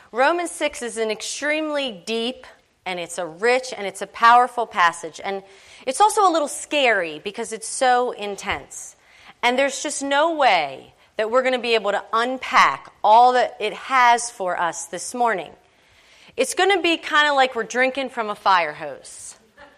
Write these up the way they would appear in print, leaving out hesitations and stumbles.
Romans 6 is an extremely deep, and it's a rich, and it's a powerful passage. And it's also a little scary because it's so intense. And there's just no way that we're going to be able to unpack all that it has for us this morning. It's going to be kind of like we're drinking from a fire hose.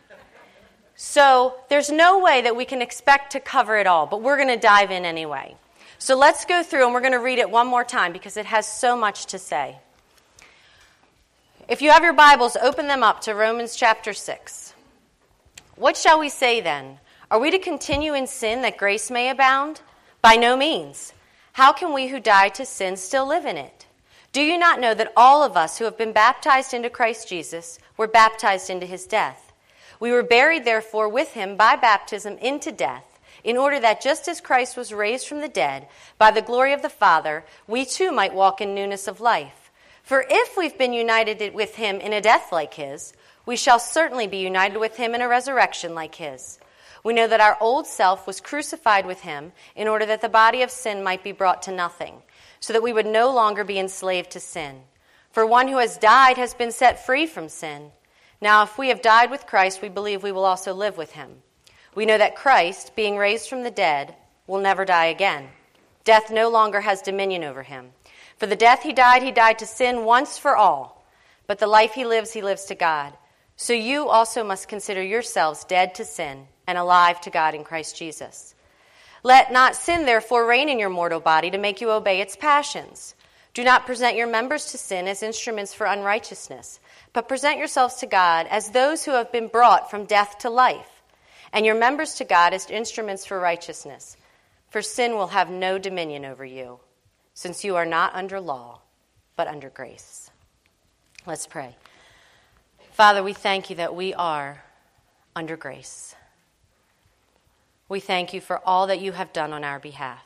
So there's no way that we can expect to cover it all, but we're going to dive in anyway. So let's go through, and we're going to read it one more time because it has so much to say. If you have your Bibles, open them up to Romans chapter 6. What shall we say then? Are we to continue in sin that grace may abound? By no means. How can we who died to sin still live in it? Do you not know that all of us who have been baptized into Christ Jesus were baptized into his death? We were buried, therefore, with him by baptism into death, in order that just as Christ was raised from the dead by the glory of the Father, we too might walk in newness of life. For if we've been united with him in a death like his, we shall certainly be united with him in a resurrection like his. We know that our old self was crucified with him in order that the body of sin might be brought to nothing, so that we would no longer be enslaved to sin. For one who has died has been set free from sin. Now if we have died with Christ, we believe we will also live with him. We know that Christ, being raised from the dead, will never die again. Death no longer has dominion over him. For the death he died to sin once for all. But the life he lives to God. So you also must consider yourselves dead to sin and alive to God in Christ Jesus. Let not sin therefore reign in your mortal body to make you obey its passions. Do not present your members to sin as instruments for unrighteousness, but present yourselves to God as those who have been brought from death to life, and your members to God as instruments for righteousness. For sin will have no dominion over you, since you are not under law, but under grace. Let's pray. Father, we thank you that we are under grace. We thank you for all that you have done on our behalf.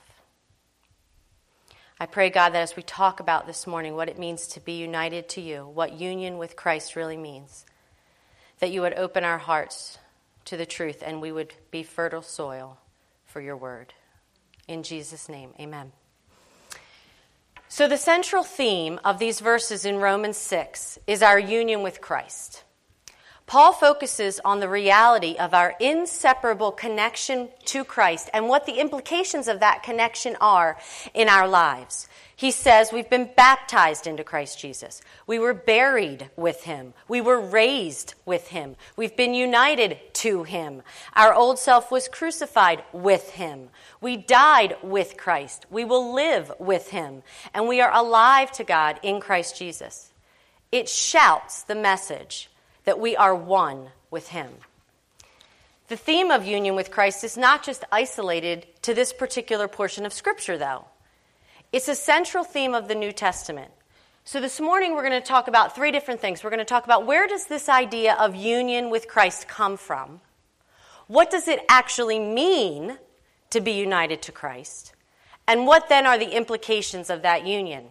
I pray, God, that as we talk about this morning what it means to be united to you, what union with Christ really means, that you would open our hearts to the truth and we would be fertile soil for your word. In Jesus' name, amen. So the central theme of these verses in Romans 6 is our union with Christ. Paul focuses on the reality of our inseparable connection to Christ and what the implications of that connection are in our lives. He says we've been baptized into Christ Jesus. We were buried with him. We were raised with him. We've been united to him. Our old self was crucified with him. We died with Christ. We will live with him. And we are alive to God in Christ Jesus. It shouts the message that we are one with him. The theme of union with Christ is not just isolated to this particular portion of Scripture, though. It's a central theme of the New Testament. So this morning we're going to talk about three different things. We're going to talk about where does this idea of union with Christ come from? What does it actually mean to be united to Christ? And what then are the implications of that union?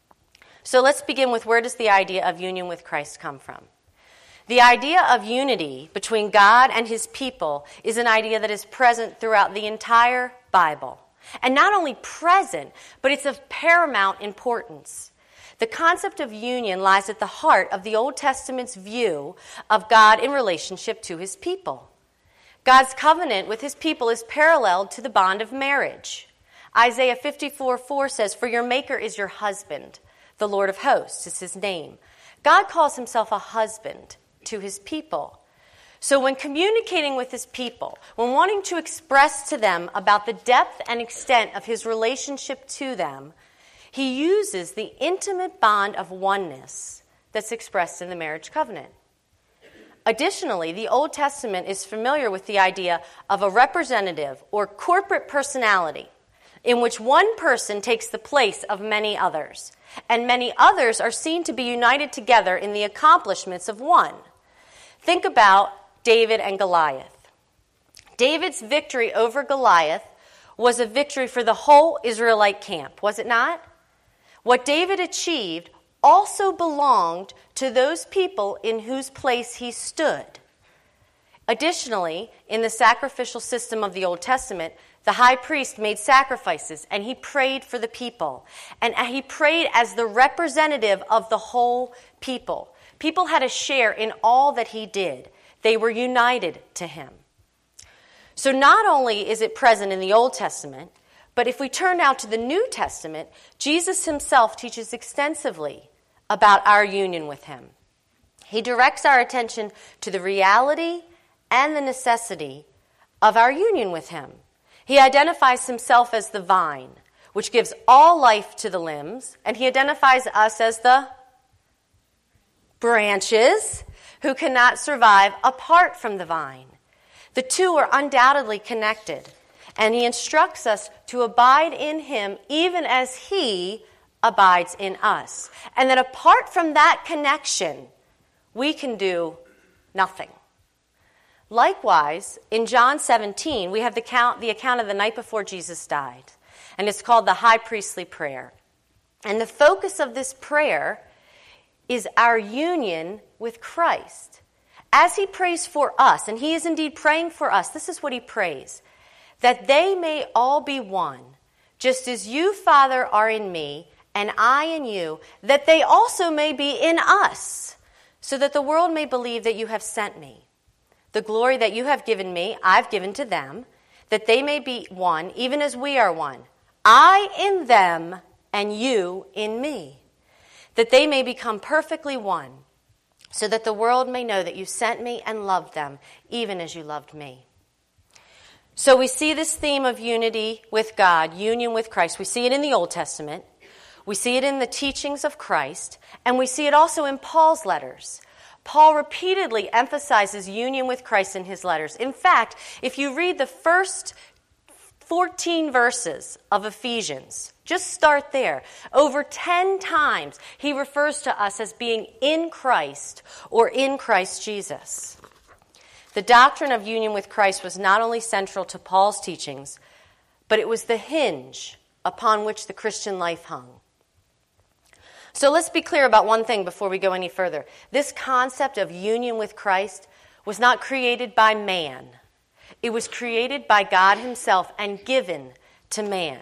So let's begin with where does the idea of union with Christ come from? The idea of unity between God and his people is an idea that is present throughout the entire Bible. And not only present, but it's of paramount importance. The concept of union lies at the heart of the Old Testament's view of God in relationship to his people. God's covenant with his people is paralleled to the bond of marriage. Isaiah 54:4 says, "For your maker is your husband, the Lord of hosts is his name." God calls himself a husband to his people. So when communicating with his people, when wanting to express to them about the depth and extent of his relationship to them, he uses the intimate bond of oneness that's expressed in the marriage covenant. Additionally, the Old Testament is familiar with the idea of a representative or corporate personality in which one person takes the place of many others, and many others are seen to be united together in the accomplishments of one. Think about David and Goliath. David's victory over Goliath was a victory for the whole Israelite camp, was it not? What David achieved also belonged to those people in whose place he stood. Additionally, in the sacrificial system of the Old Testament, the high priest made sacrifices, and he prayed for the people. And he prayed as the representative of the whole people. People had a share in all that he did. They were united to him. So not only is it present in the Old Testament, but if we turn now to the New Testament, Jesus himself teaches extensively about our union with him. He directs our attention to the reality and the necessity of our union with him. He identifies himself as the vine, which gives all life to the limbs, and he identifies us as the branches who cannot survive apart from the vine. The two are undoubtedly connected, and he instructs us to abide in him even as he abides in us. And that apart from that connection, we can do nothing. Likewise, in John 17, we have the account of the night before Jesus died, and it's called the high priestly prayer. And the focus of this prayer is our union with Christ. As he prays for us, and he is indeed praying for us, this is what he prays: that they may all be one, just as you, Father, are in me, and I in you, that they also may be in us, so that the world may believe that you have sent me. The glory that you have given me, I've given to them, that they may be one, even as we are one. I in them, and you in me, that they may become perfectly one, so that the world may know that you sent me and loved them, even as you loved me. So we see this theme of unity with God, union with Christ. We see it in the Old Testament. We see it in the teachings of Christ. And we see it also in Paul's letters. Paul repeatedly emphasizes union with Christ in his letters. In fact, if you read the first 14 verses of Ephesians, just start there. Over 10 times he refers to us as being in Christ or in Christ Jesus. The doctrine of union with Christ was not only central to Paul's teachings, but it was the hinge upon which the Christian life hung. So let's be clear about one thing before we go any further. This concept of union with Christ was not created by man. It was created by God himself and given to man.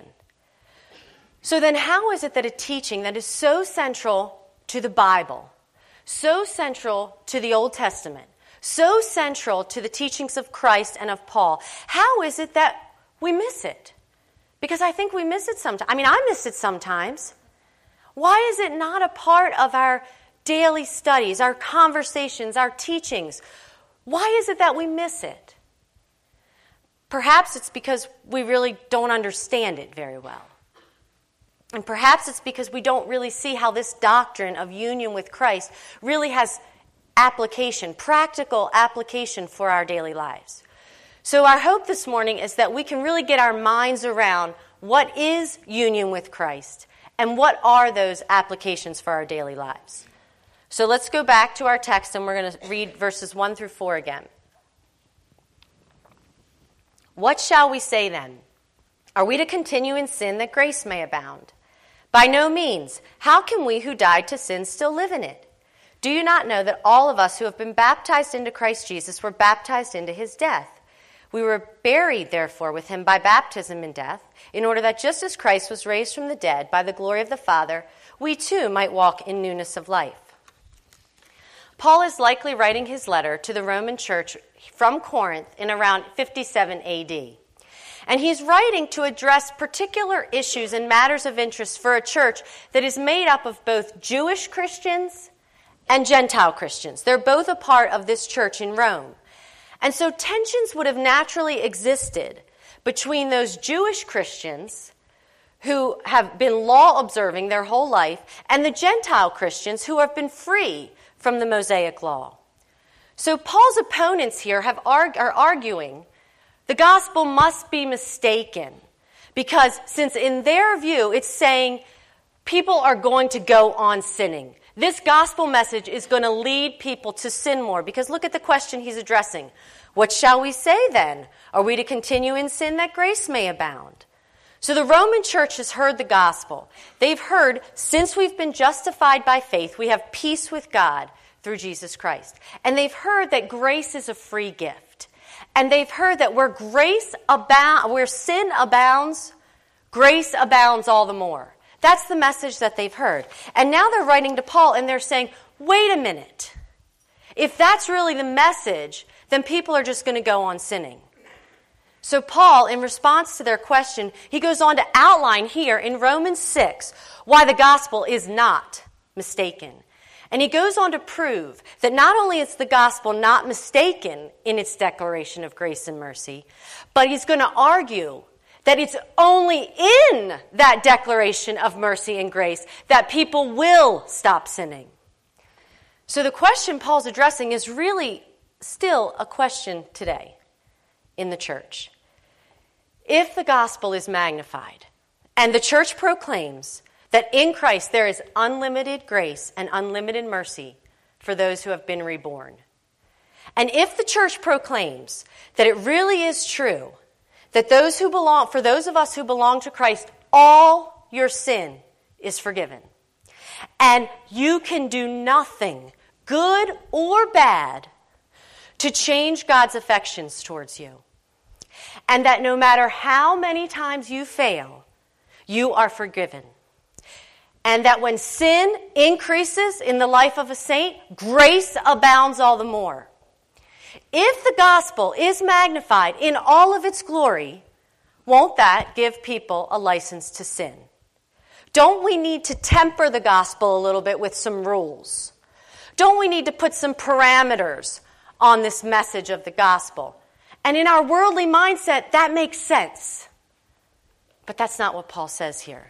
So then how is it that a teaching that is so central to the Bible, so central to the Old Testament, so central to the teachings of Christ and of Paul, how is it that we miss it? Because I think we miss it sometimes. I miss it sometimes. Why is it not a part of our daily studies, our conversations, our teachings? Why is it that we miss it? Perhaps it's because we really don't understand it very well. And perhaps it's because we don't really see how this doctrine of union with Christ really has application, practical application for our daily lives. So our hope this morning is that we can really get our minds around what is union with Christ and what are those applications for our daily lives. So let's go back to our text and we're going to read verses 1 through 4 again. What shall we say then? Are we to continue in sin that grace may abound? By no means. How can we who died to sin still live in it? Do you not know that all of us who have been baptized into Christ Jesus were baptized into his death? We were buried, therefore, with him by baptism in death, in order that just as Christ was raised from the dead by the glory of the Father, we too might walk in newness of life. Paul is likely writing his letter to the Roman church from Corinth in around 57 AD. And he's writing to address particular issues and matters of interest for a church that is made up of both Jewish Christians and Gentile Christians. They're both a part of this church in Rome. And so tensions would have naturally existed between those Jewish Christians who have been law-observing their whole life and the Gentile Christians who have been free from the Mosaic law. So Paul's opponents here are arguing the gospel must be mistaken because since in their view it's saying people are going to go on sinning. This gospel message is going to lead people to sin more because look at the question he's addressing. What shall we say then? Are we to continue in sin that grace may abound? So the Roman church has heard the gospel. They've heard since we've been justified by faith, we have peace with God through Jesus Christ. And they've heard that grace is a free gift. And they've heard that where sin abounds, grace abounds all the more. That's the message that they've heard. And now they're writing to Paul and they're saying, wait a minute. If that's really the message, then people are just going to go on sinning. So Paul, in response to their question, he goes on to outline here in Romans 6 why the gospel is not mistaken. And he goes on to prove that not only is the gospel not mistaken in its declaration of grace and mercy, but he's going to argue that it's only in that declaration of mercy and grace that people will stop sinning. So the question Paul's addressing is really still a question today in the church. If the gospel is magnified and the church proclaims that in Christ there is unlimited grace and unlimited mercy for those who have been reborn, and if the church proclaims that it really is true that for those of us who belong to Christ, all your sin is forgiven, and you can do nothing, good or bad, to change God's affections towards you, and that no matter how many times you fail, you are forgiven. And that when sin increases in the life of a saint, grace abounds all the more. If the gospel is magnified in all of its glory, won't that give people a license to sin? Don't we need to temper the gospel a little bit with some rules? Don't we need to put some parameters on this message of the gospel? And in our worldly mindset, that makes sense. But that's not what Paul says here.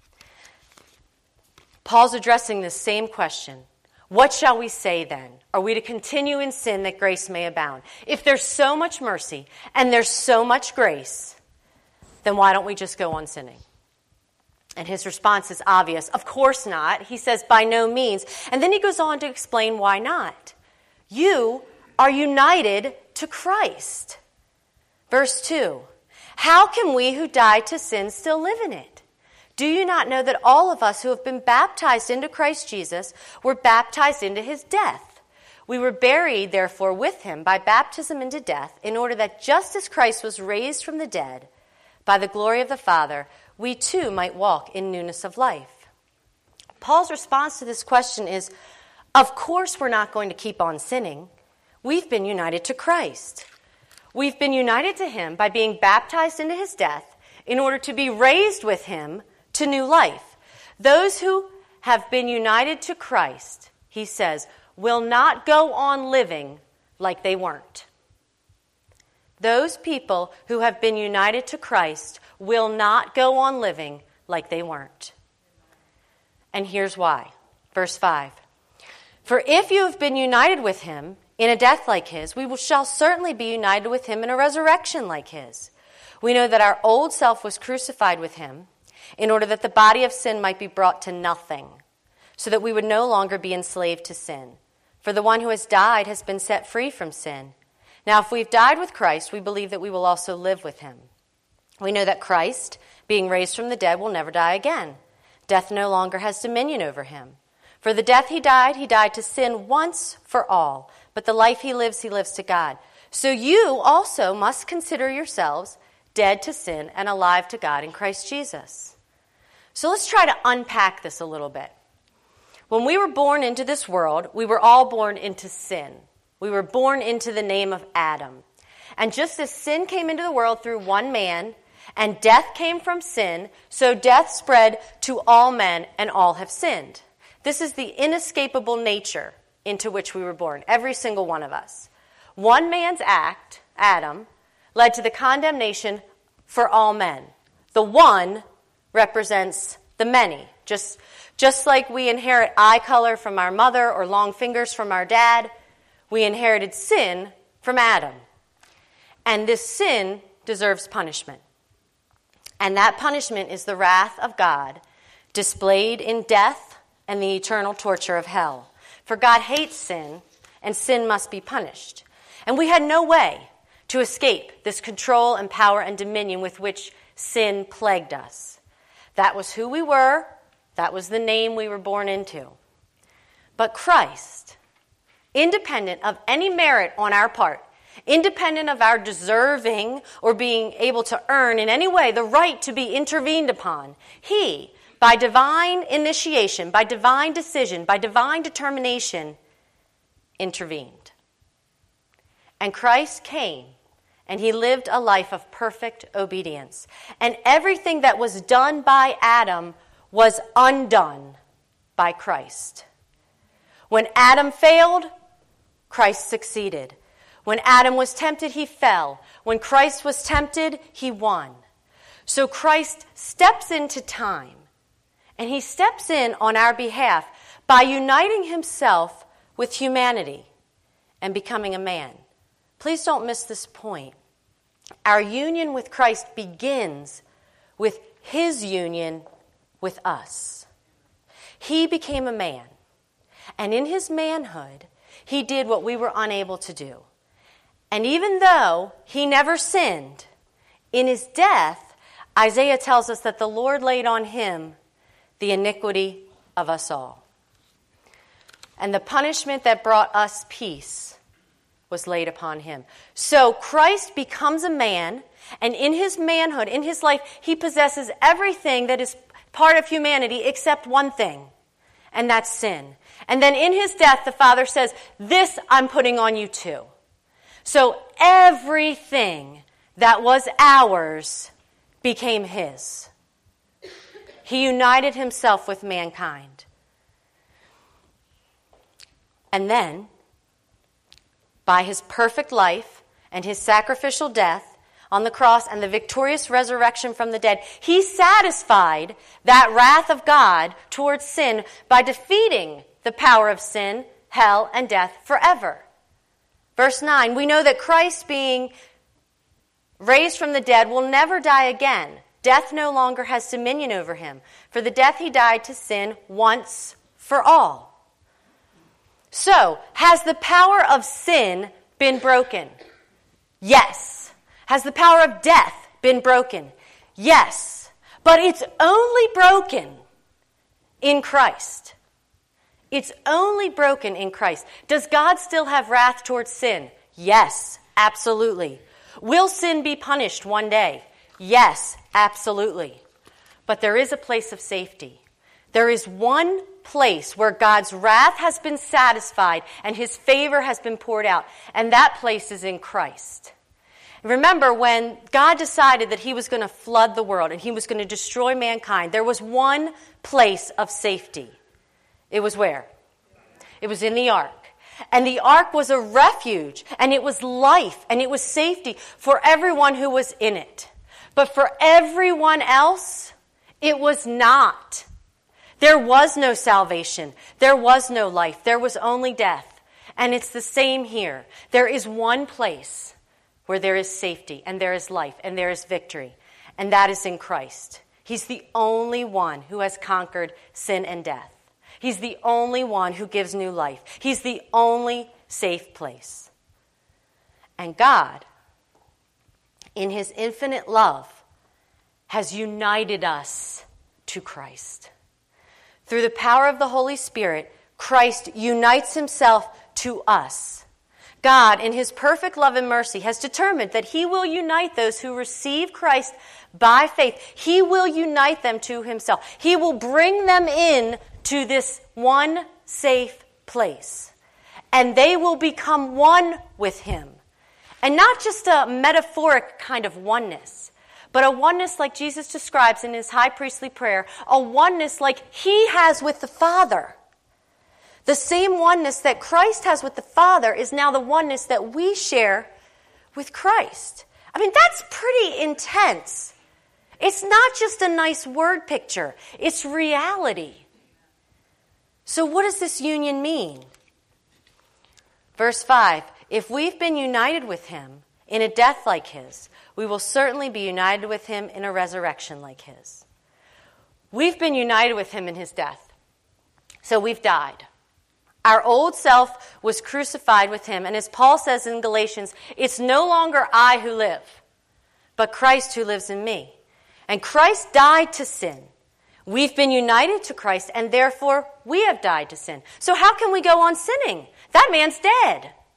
Paul's addressing this same question. What shall we say then? Are we to continue in sin that grace may abound? If there's so much mercy and there's so much grace, then why don't we just go on sinning? And his response is obvious. Of course not. He says, by no means. And then he goes on to explain why not. You are united to Christ. Verse 2. How can we who died to sin still live in it? Do you not know that all of us who have been baptized into Christ Jesus were baptized into his death? We were buried, therefore, with him by baptism into death, in order that just as Christ was raised from the dead by the glory of the Father, we too might walk in newness of life. Paul's response to this question is, of course we're not going to keep on sinning. We've been united to Christ. We've been united to him by being baptized into his death in order to be raised with him to new life. Those who have been united to Christ, he says, will not go on living like they weren't. Those people who have been united to Christ will not go on living like they weren't. And here's why. Verse 5. For if you have been united with him in a death like his, we shall certainly be united with him in a resurrection like his. We know that our old self was crucified with him in order that the body of sin might be brought to nothing, so that we would no longer be enslaved to sin. For the one who has died has been set free from sin. Now, if we've died with Christ, we believe that we will also live with him. We know that Christ, being raised from the dead, will never die again. Death no longer has dominion over him. For the death he died to sin once for all. But the life he lives to God. So you also must consider yourselves dead to sin and alive to God in Christ Jesus. So let's try to unpack this a little bit. When we were born into this world, we were all born into sin. We were born into the name of Adam. And just as sin came into the world through one man, and death came from sin, so death spread to all men, and all have sinned. This is the inescapable nature into which we were born, every single one of us. One man's act, Adam, led to the condemnation for all men. The one represents the many. Just like we inherit eye color from our mother or long fingers from our dad, we inherited sin from Adam. And this sin deserves punishment. And that punishment is the wrath of God displayed in death and the eternal torture of hell. For God hates sin, and sin must be punished. And we had no way to escape this control and power and dominion with which sin plagued us. That was who we were. That was the name we were born into. But Christ, independent of any merit on our part, independent of our deserving or being able to earn in any way the right to be intervened upon. He, by divine initiation, by divine decision, by divine determination, intervened. And Christ came, and he lived a life of perfect obedience. And everything that was done by Adam was undone by Christ. When Adam failed, Christ succeeded. When Adam was tempted, he fell. When Christ was tempted, he won. So Christ steps into time, and he steps in on our behalf by uniting himself with humanity and becoming a man. Please don't miss this point. Our union with Christ begins with his union with us. He became a man, and in his manhood, he did what we were unable to do. And even though he never sinned, in his death, Isaiah tells us that the Lord laid on him the iniquity of us all. And the punishment that brought us peace was laid upon him. So Christ becomes a man, and in his manhood, in his life, he possesses everything that is part of humanity except one thing, and that's sin. And then in his death, the Father says, this I'm putting on you too. So everything that was ours became his. He united himself with mankind. And then, by his perfect life and his sacrificial death on the cross and the victorious resurrection from the dead, he satisfied that wrath of God towards sin by defeating the power of sin, hell, and death forever. Verse 9, we know that Christ, being raised from the dead, will never die again. Death no longer has dominion over him. For the death he died to sin once for all. So, has the power of sin been broken? Yes. Has the power of death been broken? Yes. But it's only broken in Christ. It's only broken in Christ. Does God still have wrath towards sin? Yes, absolutely. Will sin be punished one day? Yes, absolutely. But there is a place of safety. There is one place where God's wrath has been satisfied and his favor has been poured out, and that place is in Christ. Remember, when God decided that he was going to flood the world and he was going to destroy mankind, there was one place of safety. It was where? It was in the ark. And the ark was a refuge, and it was life, and it was safety for everyone who was in it. But for everyone else, it was not. There was no salvation. There was no life. There was only death. And it's the same here. There is one place where there is safety, and there is life, and there is victory, and that is in Christ. He's the only one who has conquered sin and death. He's the only one who gives new life. He's the only safe place. And God, in his infinite love, has united us to Christ. Through the power of the Holy Spirit, Christ unites himself to us. God, in his perfect love and mercy, has determined that he will unite those who receive Christ by faith. He will unite them to himself. He will bring them in to this one safe place. And they will become one with him. And not just a metaphoric kind of oneness, but a oneness like Jesus describes in his high priestly prayer, a oneness like he has with the Father. The same oneness that Christ has with the Father is now the oneness that we share with Christ. I mean, that's pretty intense. It's not just a nice word picture. It's reality. So what does this union mean? Verse 5, if we've been united with him in a death like his, we will certainly be united with him in a resurrection like his. We've been united with him in his death. So we've died. Our old self was crucified with him. And as Paul says in Galatians, it's no longer I who live, but Christ who lives in me. And Christ died to sin. We've been united to Christ, and therefore we have died to sin. So how can we go on sinning? That man's dead.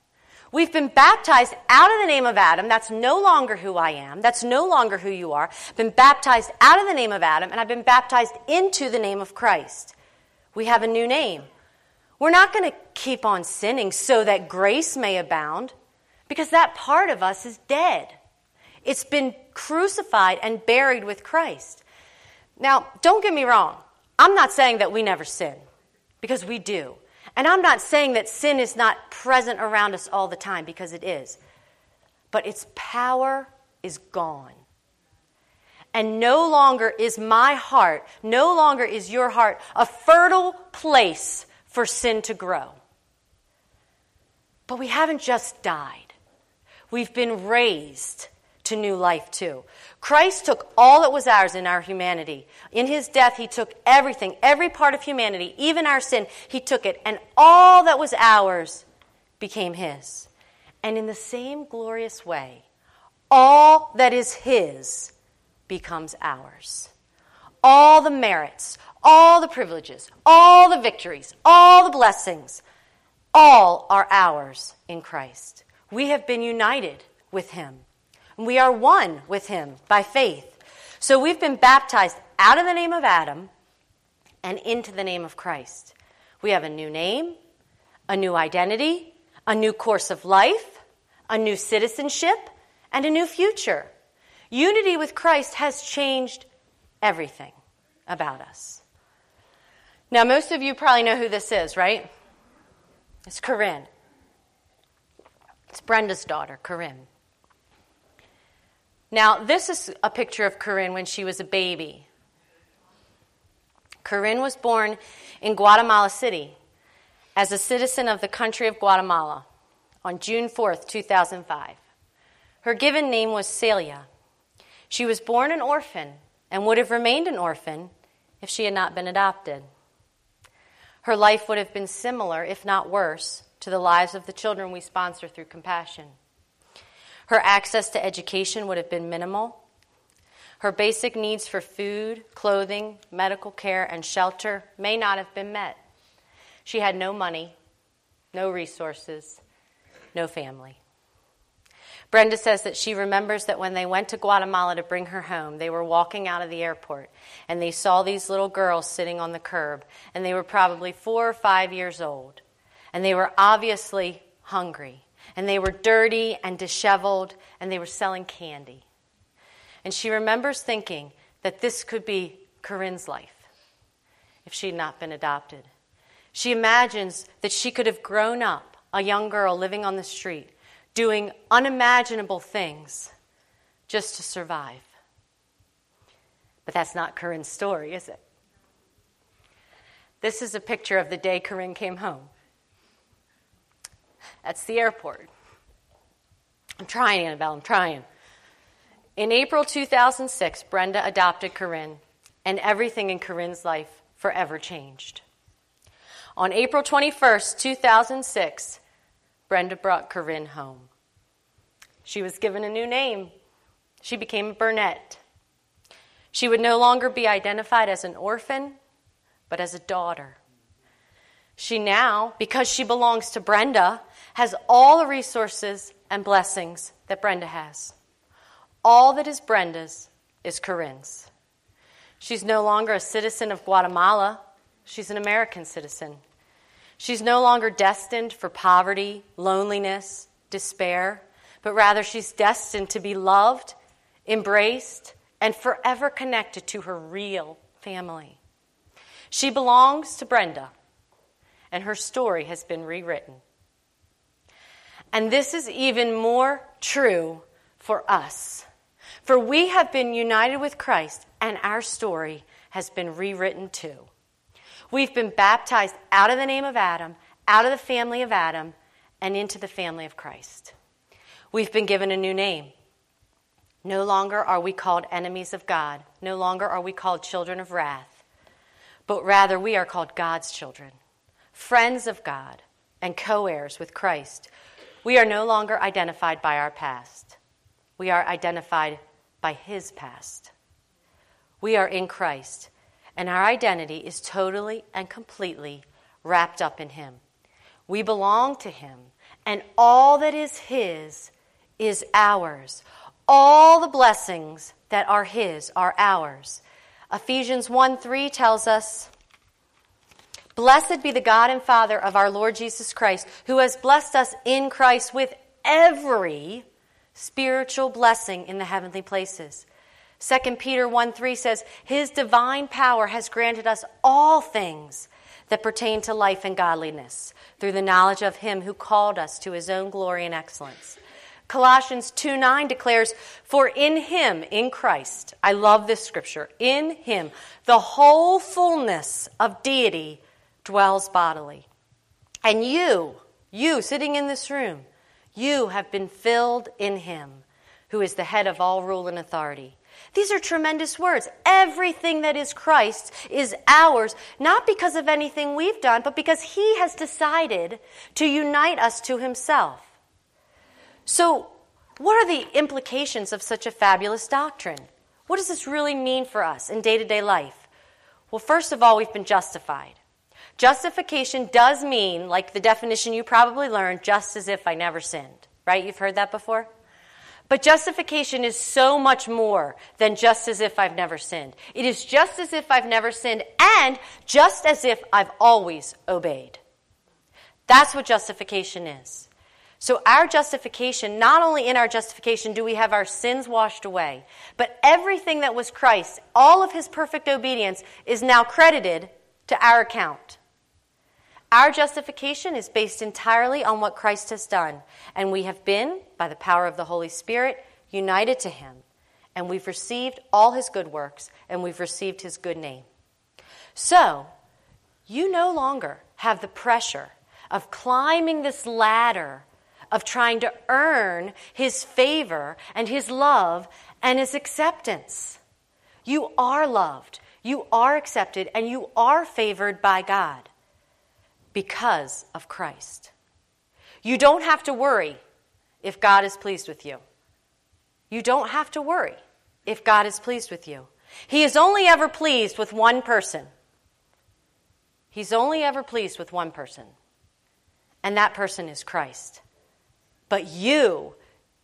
We've been baptized out of the name of Adam. That's no longer who I am. That's no longer who you are. Been baptized out of the name of Adam, and I've been baptized into the name of Christ. We have a new name. We're not going to keep on sinning so that grace may abound, because that part of us is dead. It's been crucified and buried with Christ. Now, don't get me wrong. I'm not saying that we never sin, because we do. And I'm not saying that sin is not present around us all the time, because it is. But its power is gone. And no longer is my heart, no longer is your heart a fertile place for sin to grow. But we haven't just died. We've been raised to new life too. Christ took all that was ours in our humanity. In his death, he took everything, every part of humanity, even our sin, he took it, and all that was ours became his. And in the same glorious way, all that is his becomes ours. All the merits, all the privileges, all the victories, all the blessings, all are ours in Christ. We have been united with him. We are one with him by faith. So we've been baptized out of the name of Adam and into the name of Christ. We have a new name, a new identity, a new course of life, a new citizenship, and a new future. Unity with Christ has changed everything about us. Now, most of you probably know who this is, right? It's Corinne. It's Brenda's daughter, Corinne. Now, this is a picture of Corinne when she was a baby. Corinne was born in Guatemala City as a citizen of the country of Guatemala on June 4th, 2005. Her given name was Celia. She was born an orphan and would have remained an orphan if she had not been adopted. Her life would have been similar, if not worse, to the lives of the children we sponsor through Compassion. Her access to education would have been minimal. Her basic needs for food, clothing, medical care, and shelter may not have been met. She had no money, no resources, no family. Brenda says that she remembers that when they went to Guatemala to bring her home, they were walking out of the airport, and they saw these little girls sitting on the curb, and they were probably 4 or 5 years old, and they were obviously hungry. And they were dirty and disheveled, and they were selling candy. And she remembers thinking that this could be Corinne's life if she had not been adopted. She imagines that she could have grown up a young girl living on the street, doing unimaginable things just to survive. But that's not Corinne's story, is it? This is a picture of the day Corinne came home. That's the airport. I'm trying, Annabelle, I'm trying. In April 2006, Brenda adopted Corinne, and everything in Corinne's life forever changed. On April 21st, 2006, Brenda brought Corinne home. She was given a new name. She became a Burnett. She would no longer be identified as an orphan, but as a daughter. She now, because she belongs to Brenda, has all the resources and blessings that Brenda has. All that is Brenda's is Corinne's. She's no longer a citizen of Guatemala. She's an American citizen. She's no longer destined for poverty, loneliness, despair, but rather she's destined to be loved, embraced, and forever connected to her real family. She belongs to Brenda, and her story has been rewritten. And this is even more true for us. For we have been united with Christ, and our story has been rewritten too. We've been baptized out of the name of Adam, out of the family of Adam, and into the family of Christ. We've been given a new name. No longer are we called enemies of God. No longer are we called children of wrath. But rather we are called God's children, friends of God, and co-heirs with Christ. We are no longer identified by our past. We are identified by his past. We are in Christ, and our identity is totally and completely wrapped up in him. We belong to him, and all that is his is ours. All the blessings that are his are ours. Ephesians 1:3 tells us, "Blessed be the God and Father of our Lord Jesus Christ, who has blessed us in Christ with every spiritual blessing in the heavenly places." 2 Peter 1:3 says, "His divine power has granted us all things that pertain to life and godliness through the knowledge of him who called us to his own glory and excellence." Colossians 2:9 declares, "For in him," in Christ, I love this scripture, "in him the whole fullness of deity dwells bodily." And you sitting in this room, you have been filled in him, who is the head of all rule and authority. These are tremendous words. Everything that is Christ's is ours, not because of anything we've done, but because he has decided to unite us to himself. So, what are the implications of such a fabulous doctrine? What does this really mean for us in day-to-day life? Well, first of all, we've been justified. Justification does mean, like the definition you probably learned, just as if I never sinned. Right? You've heard that before? But justification is so much more than just as if I've never sinned. It is just as if I've never sinned and just as if I've always obeyed. That's what justification is. So our justification, not only in our justification do we have our sins washed away, but everything that was Christ, all of his perfect obedience, is now credited to our account. Our justification is based entirely on what Christ has done, and we have been, by the power of the Holy Spirit, united to him, and we've received all his good works, and we've received his good name. So, you no longer have the pressure of climbing this ladder of trying to earn his favor and his love and his acceptance. You are loved, you are accepted, and you are favored by God because of Christ. You don't have to worry if God is pleased with you. You don't have to worry if God is pleased with you. He is only ever pleased with one person. He's only ever pleased with one person, and that person is Christ. But you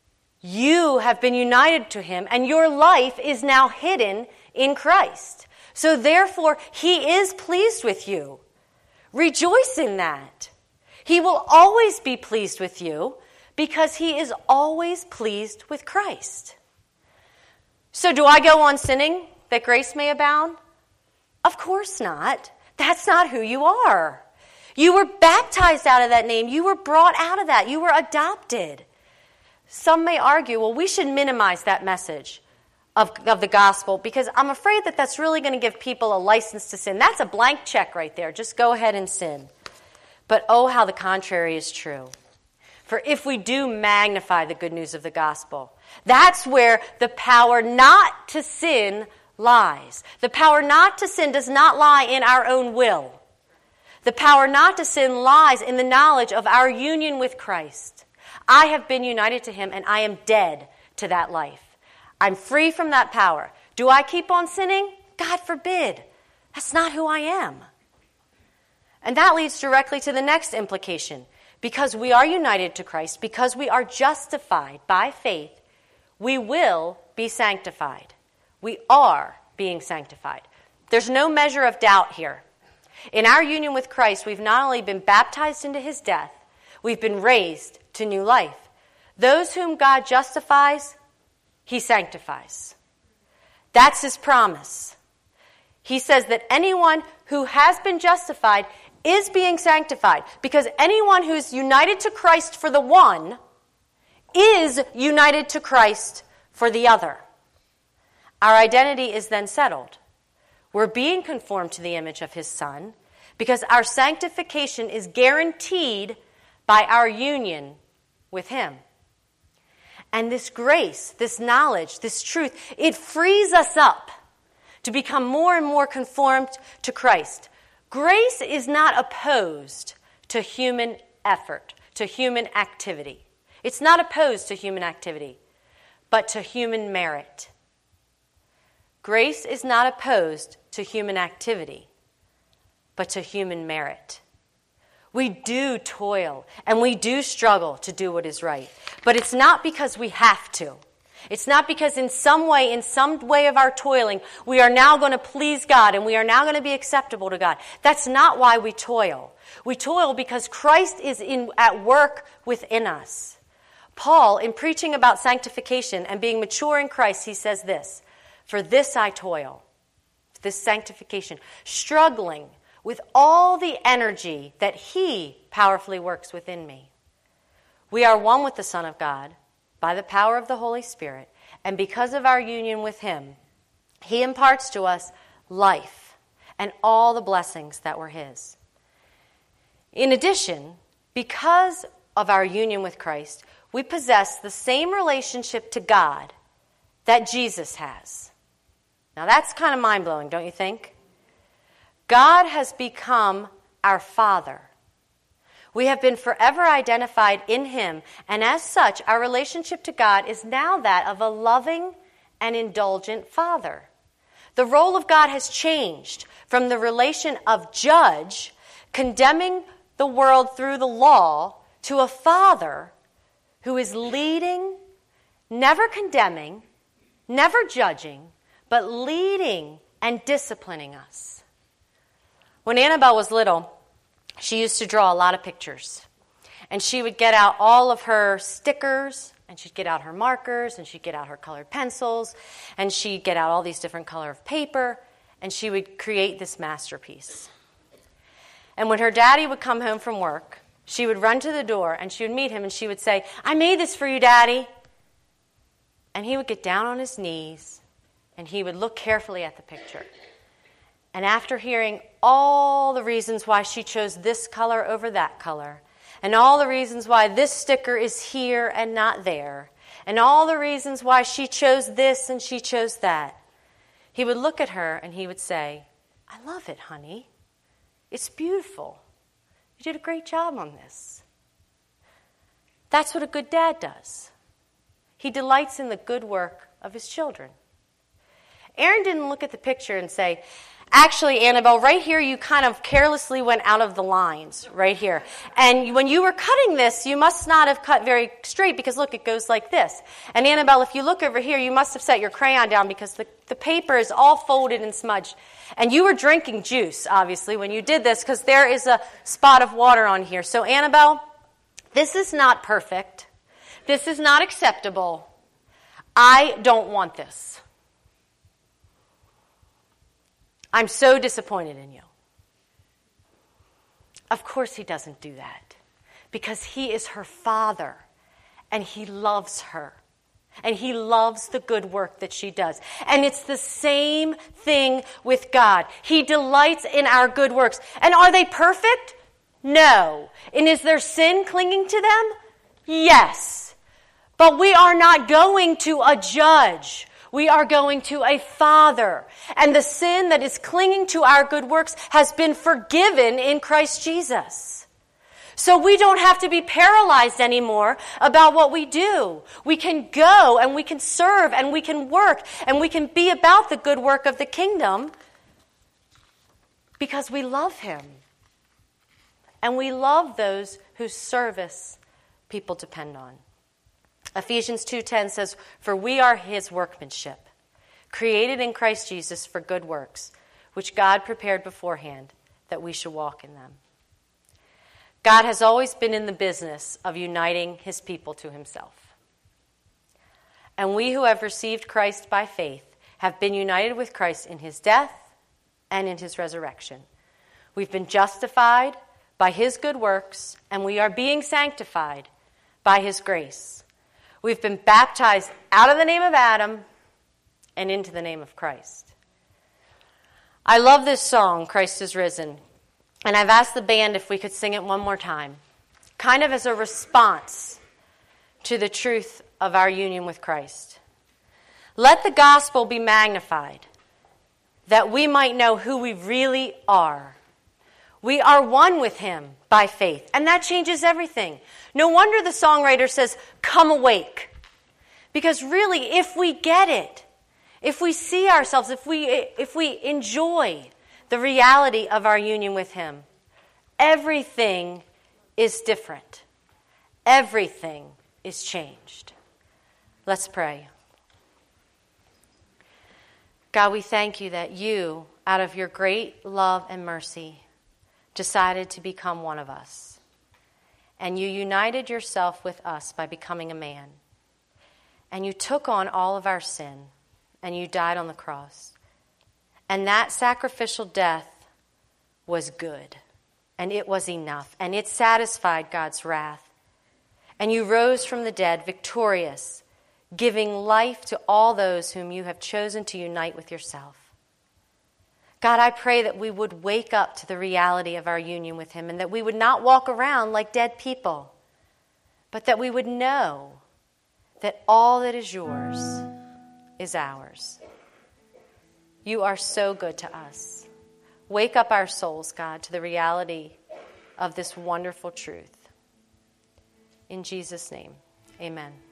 have been united to him, and your life is now hidden in Christ. So therefore, he is pleased with you. Rejoice in that. He will always be pleased with you because he is always pleased with Christ. So do I go on sinning that grace may abound? Of course not. That's not who you are. You were baptized out of that name. You were brought out of that. You were adopted. Some may argue, well, we should minimize that message of the gospel because I'm afraid that that's really going to give people a license to sin. That's a blank check right there. Just go ahead and sin. But oh, how the contrary is true. For if we do magnify the good news of the gospel, that's where the power not to sin lies. The power not to sin does not lie in our own will. The power not to sin lies in the knowledge of our union with Christ. I have been united to him, and I am dead to that life. I'm free from that power. Do I keep on sinning? God forbid. That's not who I am. And that leads directly to the next implication. Because we are united to Christ, because we are justified by faith, we will be sanctified. We are being sanctified. There's no measure of doubt here. In our union with Christ, we've not only been baptized into his death, we've been raised to new life. Those whom God justifies, he sanctifies. That's his promise. He says that anyone who has been justified is being sanctified because anyone who's united to Christ for the one is united to Christ for the other. Our identity is then settled. We're being conformed to the image of his Son because our sanctification is guaranteed by our union with him. And this grace, this knowledge, this truth, it frees us up to become more and more conformed to Christ. Grace is not opposed to human effort, to human activity. It's not opposed to human activity, but to human merit. Grace is not opposed to human activity, but to human merit. We do toil, and we do struggle to do what is right. But it's not because we have to. It's not because in some way of our toiling, we are now going to please God and we are now going to be acceptable to God. That's not why we toil. We toil because Christ is at work within us. Paul, in preaching about sanctification and being mature in Christ, he says this, "For this I toil," this sanctification, struggling with all the energy that he powerfully works within me. We are one with the Son of God by the power of the Holy Spirit, and because of our union with him, he imparts to us life and all the blessings that were his. In addition, because of our union with Christ, we possess the same relationship to God that Jesus has. Now that's kind of mind-blowing, don't you think? God has become our Father. We have been forever identified in him, and as such, our relationship to God is now that of a loving and indulgent Father. The role of God has changed from the relation of judge, condemning the world through the law, to a Father who is leading, never condemning, never judging, but leading and disciplining us. When Annabelle was little, she used to draw a lot of pictures. And she would get out all of her stickers, and she'd get out her markers, and she'd get out her colored pencils, and she'd get out all these different color of paper, and she would create this masterpiece. And when her daddy would come home from work, she would run to the door, and she would meet him, and she would say, "I made this for you, Daddy." And he would get down on his knees, and he would look carefully at the picture. And after hearing all the reasons why she chose this color over that color, and all the reasons why this sticker is here and not there, and all the reasons why she chose this and she chose that, he would look at her and he would say, "I love it, honey. It's beautiful. You did a great job on this." That's what a good dad does. He delights in the good work of his children. Aaron didn't look at the picture and say, "Actually, Annabelle, right here you kind of carelessly went out of the lines right here. And when you were cutting this, you must not have cut very straight because, look, it goes like this. And Annabelle, if you look over here, you must have set your crayon down because the paper is all folded and smudged. And you were drinking juice, obviously, when you did this because there is a spot of water on here. So, Annabelle, this is not perfect. This is not acceptable. I don't want this. I'm so disappointed in you." Of course he doesn't do that because he is her Father and he loves her and he loves the good work that she does. And it's the same thing with God. He delights in our good works. And are they perfect? No. And is there sin clinging to them? Yes. But we are not going to a judge. We are going to a Father. And the sin that is clinging to our good works has been forgiven in Christ Jesus. So we don't have to be paralyzed anymore about what we do. We can go and we can serve and we can work and we can be about the good work of the kingdom because we love him. And we love those whose service people depend on. Ephesians 2:10 says, "For we are his workmanship, created in Christ Jesus for good works, which God prepared beforehand that we should walk in them." God has always been in the business of uniting his people to himself. And we who have received Christ by faith have been united with Christ in his death and in his resurrection. We've been justified by his good works, and we are being sanctified by his grace. We've been baptized out of the name of Adam and into the name of Christ. I love this song, "Christ is Risen," and I've asked the band if we could sing it one more time, kind of as a response to the truth of our union with Christ. Let the gospel be magnified, that we might know who we really are. We are one with him by faith, and that changes everything. No wonder the songwriter says, "Come awake." Because really, if we get it, if we see ourselves, if we enjoy the reality of our union with him, everything is different. Everything is changed. Let's pray. God, we thank you that you, out of your great love and mercy, decided to become one of us. And you united yourself with us by becoming a man. And you took on all of our sin, and you died on the cross. And that sacrificial death was good, and it was enough, and it satisfied God's wrath. And you rose from the dead victorious, giving life to all those whom you have chosen to unite with yourself. God, I pray that we would wake up to the reality of our union with him, and that we would not walk around like dead people, but that we would know that all that is yours is ours. You are so good to us. Wake up our souls, God, to the reality of this wonderful truth. In Jesus' name, amen.